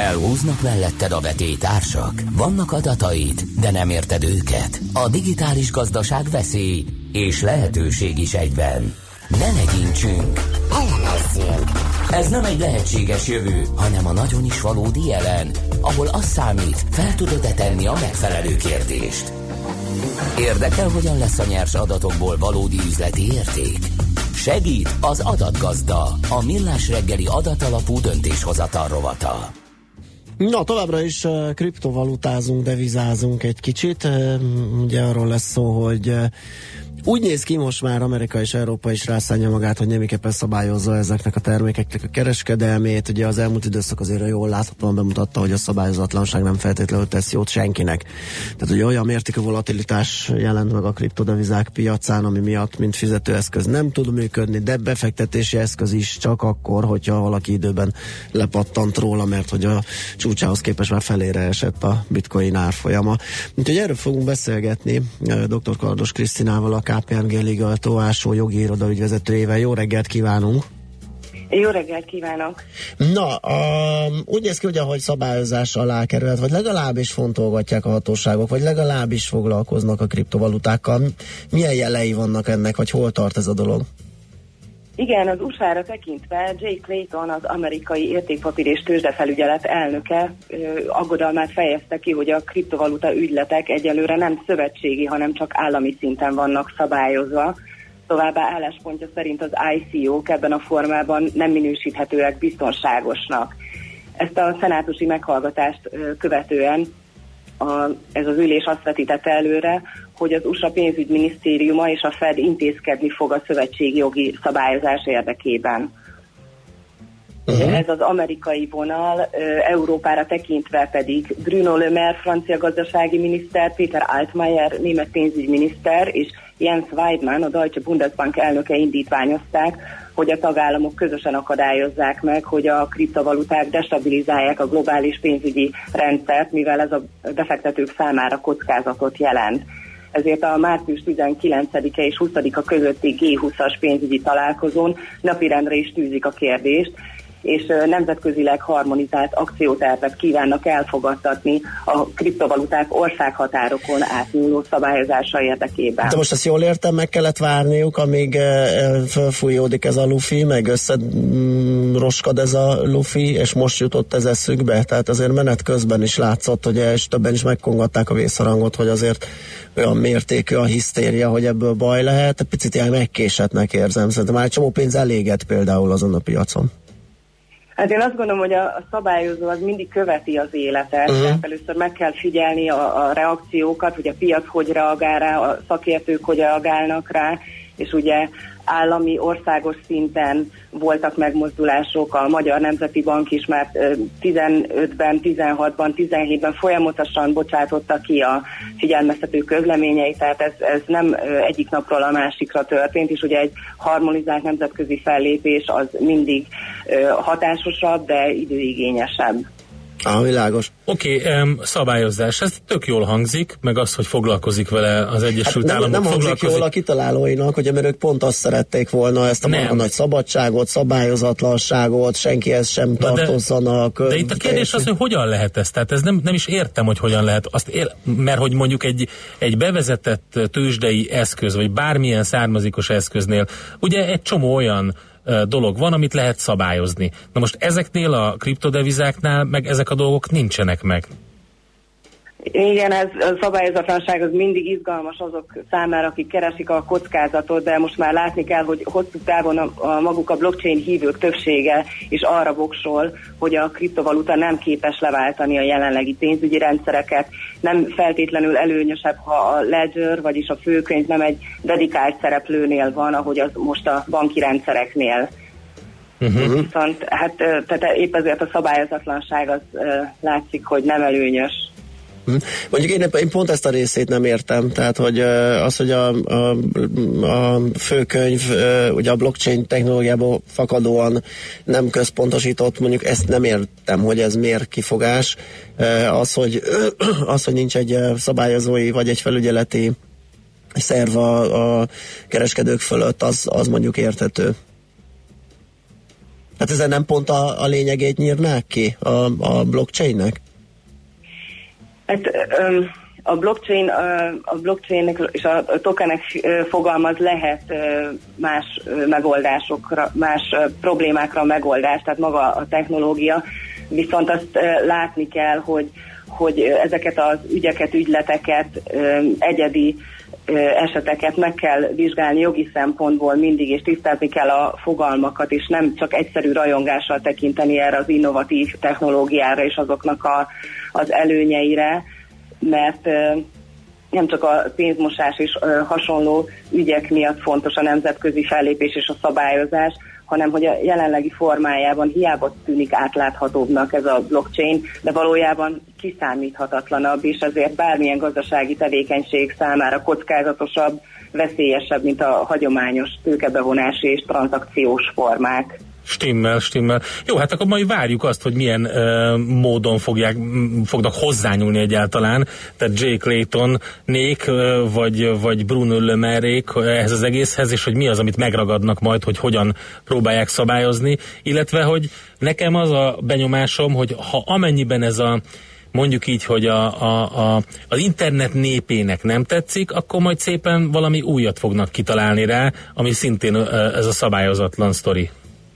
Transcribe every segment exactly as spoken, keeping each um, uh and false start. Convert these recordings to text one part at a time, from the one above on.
Elhúznak melletted a vetélytársak? Vannak adataid, de nem érted őket? A digitális gazdaság veszély és lehetőség is egyben. Ne legyintsünk! Elemezzünk! Ez nem egy lehetséges jövő, hanem a nagyon is valódi jelen, ahol az számít, fel tudod-e tenni a megfelelő kérdést. Érdekel, hogyan lesz a nyers adatokból valódi üzleti érték? Segít az adatgazda, a Millás reggeli adatalapú döntéshozatal rovata. Na, továbbra is uh, kriptovalutázunk, devizázunk egy kicsit. Uh, ugye arról lesz szó, hogy uh, úgy néz ki most már Amerika és Európa is rászánja magát, hogy némiképpen szabályozza ezeknek a termékeknek a kereskedelmét. Ugye az elmúlt időszak azért jól láthatóan bemutatta, hogy a szabályozatlanság nem feltétlenül tesz jót senkinek. Tehát ugye olyan mértékű volatilitás jelent meg a kriptodevizák piacán, ami miatt mint fizetőeszköz nem tud működni, de befektetési eszköz is csak akkor, hogyha valaki időben lepattant róla, mert hogy a csúcsához képest már felére esett a bitcoin árfolyama. Úgyhogy erről fogunk beszélgetni dr. Kardos Krisztinával, a ká pé em gé Legal Tóásó jogi iroda ügyvezetőjével. Jó reggelt kívánunk! Jó reggelt kívánok! Na, a, úgy néz ki, ugye, hogy szabályozás alá került, vagy legalábbis fontolgatják a hatóságok, vagy legalábbis foglalkoznak a kriptovalutákkal. Milyen jelei vannak ennek, vagy hol tart ez a dolog? Igen, az u es á-ra tekintve Jay Clayton, az amerikai értékpapír és tőzsdefelügyelet elnöke ö, aggodalmát fejezte ki, hogy a kriptovaluta ügyletek egyelőre nem szövetségi, hanem csak állami szinten vannak szabályozva. Továbbá álláspontja szerint az i cé ó-k ebben a formában nem minősíthetőek biztonságosnak. Ezt a szenátusi meghallgatást ö, követően a, ez az ülés azt vetítette előre, hogy az u es á pénzügyminisztériuma és a Fed intézkedni fog a szövetségi jogi szabályozás érdekében. Uh-huh. Ez az amerikai vonal, Európára tekintve pedig Bruno Le Maire, francia gazdasági miniszter, Peter Altmaier, német pénzügyminiszter és Jens Weidmann, a Deutsche Bundesbank elnöke indítványozták, hogy a tagállamok közösen akadályozzák meg, hogy a kriptovaluták destabilizálják a globális pénzügyi rendszert, mivel ez a befektetők számára kockázatot jelent. Ezért a március tizenkilencedike és huszadika közötti gé húszas pénzügyi találkozón napirendre is tűzik a kérdést, és nemzetközileg harmonizált akciótervet kívánnak elfogadtatni a kriptovaluták országhatárokon átnyúló szabályozása érdekében. De most ezt jól értem, meg kellett várniuk, amíg felfújódik ez a lufi, meg összeroskad ez a lufi, és most jutott ez eszükbe. Tehát azért menet közben is látszott, hogy és többen is megkongatták a vészharangot, hogy azért olyan mértékű a hisztéria, hogy ebből baj lehet. Picit ilyen megkésetnek érzem. Szerintem már egy csomó pénz elégett például azon a piacon. Hát én azt gondolom, hogy a, a szabályozó az mindig követi az életet, uh-huh. tehát először meg kell figyelni a, a reakciókat, hogy a piac hogy reagál rá, a szakértők hogy reagálnak rá, és ugye állami, országos szinten voltak megmozdulások, a Magyar Nemzeti Bank is már tizenötben, tizenhatban, tizenhétben folyamatosan bocsátotta ki a figyelmeztető közleményeit, tehát ez, ez nem egyik napról a másikra történt, és ugye egy harmonizált nemzetközi fellépés az mindig hatásosabb, de időigényesebb. Ah, világos. Oké, okay, um, szabályozás, ez tök jól hangzik, meg az, hogy foglalkozik vele az Egyesült hát Államok. Nem, nem hangzik jól a kitalálóinak, hogy mert ők pont azt szerették volna, ezt a maga nagy szabadságot, szabályozatlanságot, senkihez sem tartozzanak. De, de itt a kérdés az, hogy hogyan lehet ez? Tehát ez nem, nem is értem, hogy hogyan lehet. Azt ér, mert hogy mondjuk egy, egy bevezetett tőzsdei eszköz, vagy bármilyen származékos eszköznél, ugye egy csomó olyan dolog van, amit lehet szabályozni. Na most ezeknél a kriptodevizáknál meg ezek a dolgok nincsenek meg. Igen, ez a szabályozatlanság az mindig izgalmas azok számára, akik keresik a kockázatot, de most már látni kell, hogy hosszú távon a, a maguk a blockchain hívők többsége is arra voksol, hogy a kriptovaluta nem képes leváltani a jelenlegi pénzügyi rendszereket. Nem feltétlenül előnyösebb, ha a ledger, vagyis a főkönyv nem egy dedikált szereplőnél van, ahogy az most a banki rendszereknél. Uh-huh. Viszont hát tehát épp ezért a szabályozatlanság az látszik, hogy nem előnyös. Mondjuk én, én pont ezt a részét nem értem, tehát hogy az, hogy a, a, a főkönyv ugye a blockchain technológiából fakadóan nem központosított, mondjuk ezt nem értem, hogy ez miért kifogás. Az, hogy, az, hogy nincs egy szabályozói vagy egy felügyeleti szerv a, a kereskedők fölött, az, az mondjuk érthető. Hát ezen nem pont a, a lényegét nyírnák ki a, a blockchainnek? Hát um, a blockchain, a blockchain és a tokenek fogalmaz lehet más megoldásokra, más problémákra megoldás, tehát maga a technológia, viszont azt látni kell, hogy, hogy ezeket az ügyeket, ügyleteket, egyedi eseteket meg kell vizsgálni jogi szempontból mindig, és tisztázni kell a fogalmakat, és nem csak egyszerű rajongással tekinteni erre az innovatív technológiára és azoknak a, az előnyeire, mert nem csak a pénzmosás és hasonló ügyek miatt fontos a nemzetközi fellépés és a szabályozás, hanem hogy a jelenlegi formájában hiába tűnik átláthatóbbnak ez a blockchain, de valójában kiszámíthatatlanabb, és ezért bármilyen gazdasági tevékenység számára kockázatosabb, veszélyesebb, mint a hagyományos tőkebevonási és tranzakciós formák. Stimmel, stimmel. Jó, hát akkor majd várjuk azt, hogy milyen uh, módon fogják, m- fognak hozzányúlni egyáltalán, tehát Jay Clayton-nék, uh, vagy, vagy Bruno Le Maire-ék ehhez az egészhez, és hogy mi az, amit megragadnak majd, hogy hogyan próbálják szabályozni, illetve, hogy nekem az a benyomásom, hogy ha amennyiben ez a mondjuk így, hogy a, a, a, az internet népének nem tetszik, akkor majd szépen valami újat fognak kitalálni rá, ami szintén uh, ez a szabályozatlan sztori.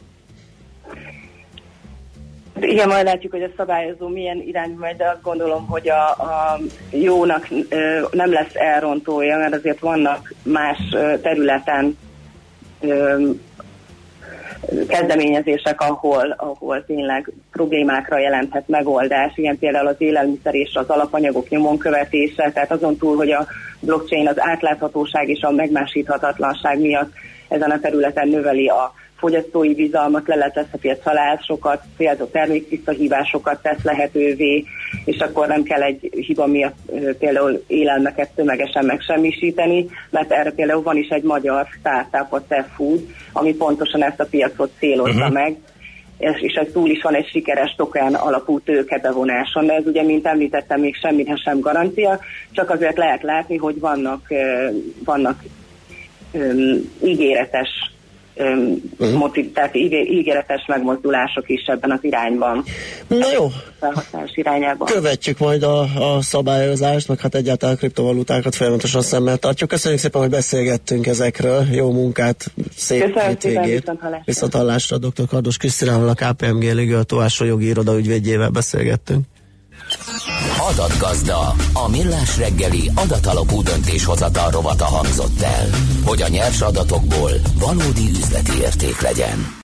Igen, majd látjuk, hogy a szabályozó milyen irányba megy, de azt gondolom, hogy a, a jónak ö, nem lesz elrontója, mert azért vannak más ö, területen ö, kezdeményezések, ahol, ahol tényleg problémákra jelenthet megoldás. Igen, például az élelmiszer és az alapanyagok nyomon követése, tehát azon túl, hogy a blockchain az átláthatóság és a megmásíthatatlanság miatt ezen a területen növeli a fogyasztói bizalmat, leletezheti a csalásokat, célzó termékvisszahívásokat tesz lehetővé, és akkor nem kell egy hiba miatt például élelmeket tömegesen megsemmisíteni, mert erre például van is egy magyar startup, a Teffood, ami pontosan ezt a piacot célozza uh-huh. meg, és, és ez túl is van egy sikeres token alapú tőkebevonáson, de ez ugye, mint említettem, még semmire sem garancia, csak azért lehet látni, hogy vannak, vannak um, ígéretes Um, uh-huh. motiv, tehát ígéretes megmozdulások is ebben az irányban. Na jó, irányában. Követjük majd a, a szabályozást, meg hát egyáltalán a kriptovalutákat folyamatosan szemmel tartjuk. Köszönjük szépen, hogy beszélgettünk ezekről. Jó munkát, szép hétvégét. Viszonthallásra. dr. Kardos Krisztinával, a ká pé em gé Ligőtó Ásó jogi iroda ügyvédjével beszélgettünk. Adatgazda, a millás reggeli adatalapú döntéshozatal rovata hangzott el, hogy a nyers adatokból valódi üzleti érték legyen.